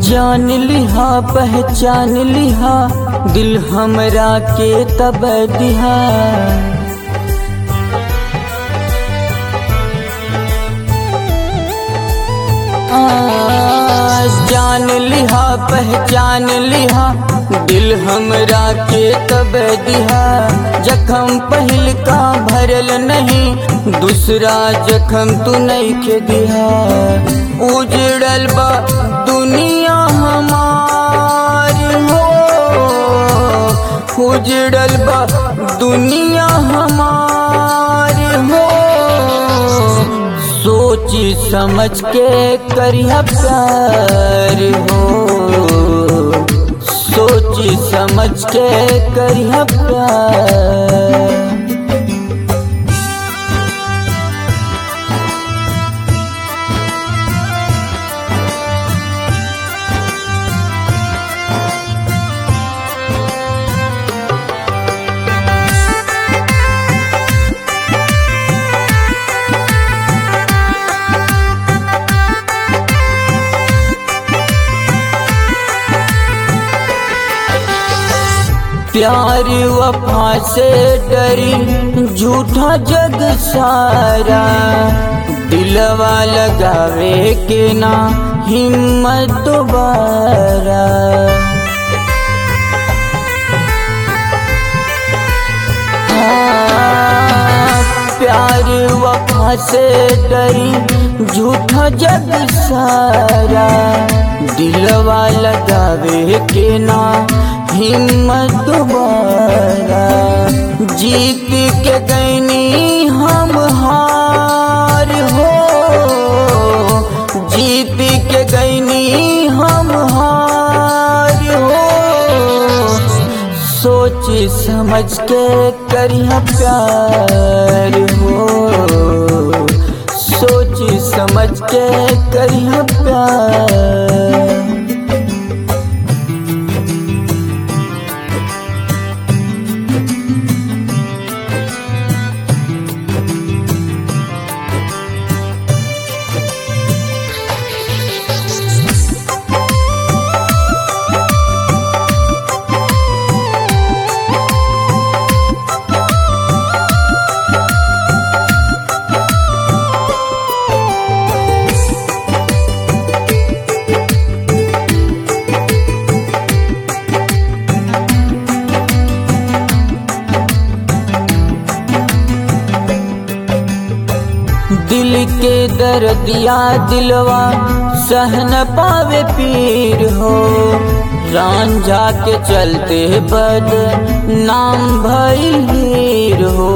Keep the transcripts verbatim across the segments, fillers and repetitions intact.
जान लिहा पहचान लिहा दिल हमरा के तब दिहा। जान लिहा पहचान लिहा दिल हमरा के तब दिहा। जखम पहिल का भरल नहीं दूसरा जखम तू नहीं के दिहा। उजड़ल बा दुनिया हमारी हो, उजड़ल बा दुनिया हमारी हो। सोची समझ के करिया प्यार हो, सोची समझ के करिया प्यार। प्यार वफा से डरी झूठा जग सारा। दिलवा लगावे के ना हिम्मत दोबारा। हाँ, प्यार वफा से डरी झूठा जग सारा। दिलवा लगावे के ना हिम्मत दोबारा। जीत के गईनी हम हार हो, जीत के गईनी हम हार हो। सोची समझ के करिया प्यार हो, सोची समझ के करिया प्यार। दिल के दर्दिया दिलवा सह न पावे पीर हो। रांझा के चलते बद नाम भइल हीर हो।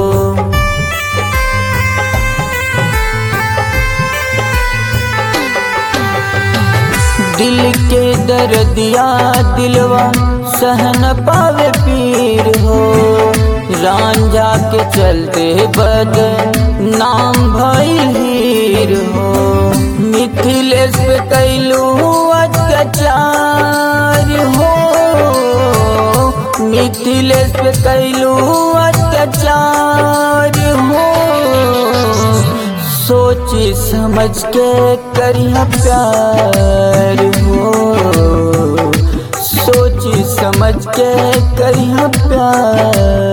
दिल के दर्दिया दिलवा सह न पावे पीर हो। रांझा के चलते बद नाम भइल हीर हो। मिथिलेश पे कैलू अत्याचार हो, मिथिलेश पे कैलू अत्याचार हो। सोची समझ के करिया प्यार हो, सोची समझ के करिया प्यार।